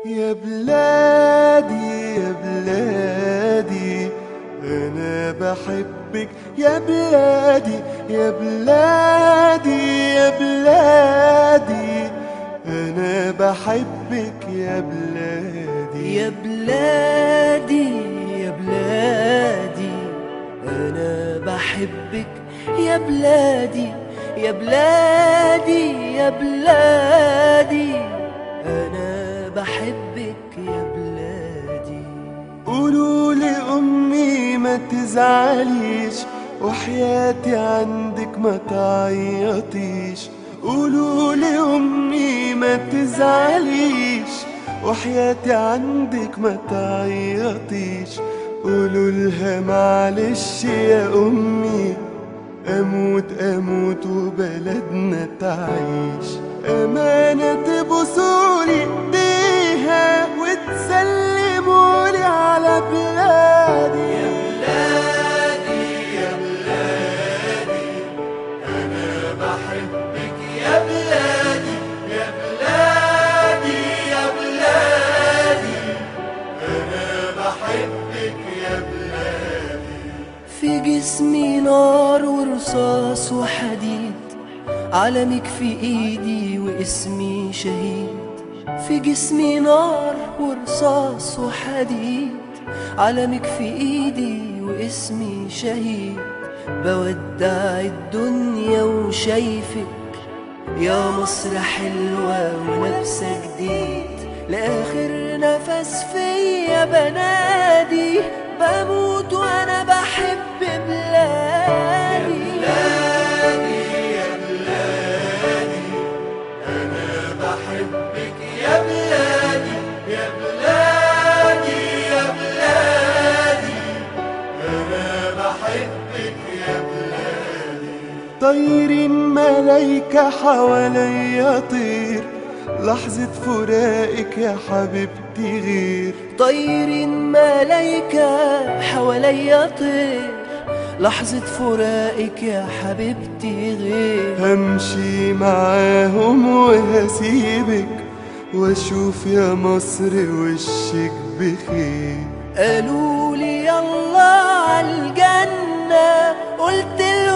يا بلادي يا بلادي أنا بحبك يا بلادي يا بلادي يا بلادي أنا بحبك يا بلادي يا بلادي يا بلادي أنا بحبك يا بلادي يا بلادي يا بلادي أنا بحبك يا بلادي. قولوا لأمي ما تزعليش وحياتي عندك ما تعيطيش. قولوا لأمي ما تزعليش وحياتي عندك ما تعيطيش. قولوا لها معلش يا أمي أموت أموت وبلدنا تعيش. أمانة تبوسولي إيديها وتسلمولي على بلادي. يا بلادي يا بلادي أنا بحبك يا بلادي يا بلادي يا بلادي أنا بحبك يا بلادي. في جسمي نار ورصاص وحديد، علمك في ايدي واسمي شهيد. في جسمي نار ورصاص وحديد، علمك في ايدي واسمي شهيد. بودع الدنيا وشايفك يا مصر حلوة ولابسة جديد. لآخر نفس فيا بنادي بموت وانا بحب بلادي. يا بلادي أنا بحبك يا بلادي يا بلادي يا بلادي أنا بحبك يا بلادي. طايرين ملايكة حواليا طير، لحظة فراقك يا حبيبتي غير. طايرين ملايكة حواليا طير، لحظة فراقك يا حبيبتي غير. همشي معاهم وهسيبك واشوف يا مصر وشك بخير. قالوا لي يلا عالجنة، قلت